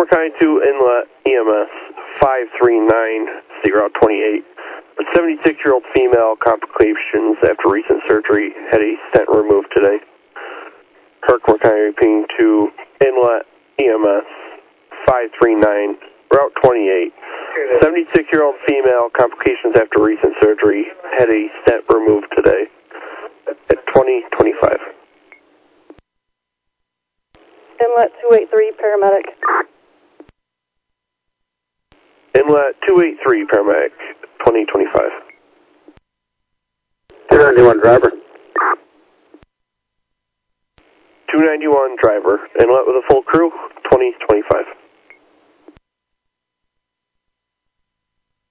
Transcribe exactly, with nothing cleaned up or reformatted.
County two Inlet E M S five three nine, State Route twenty-eight. A seventy-six-year-old female, complications after recent surgery, had a stent removed today. Herkimer County repeating to Inlet E M S five three nine, Route twenty-eight. seventy-six-year-old female, complications after recent surgery, had a stent removed today at twenty twenty-five. Inlet two eight three, paramedic. Inlet two eight three, paramedic, twenty twenty-five. two ninety-one, driver. two ninety-one, driver. Inlet with a full crew, twenty twenty-five.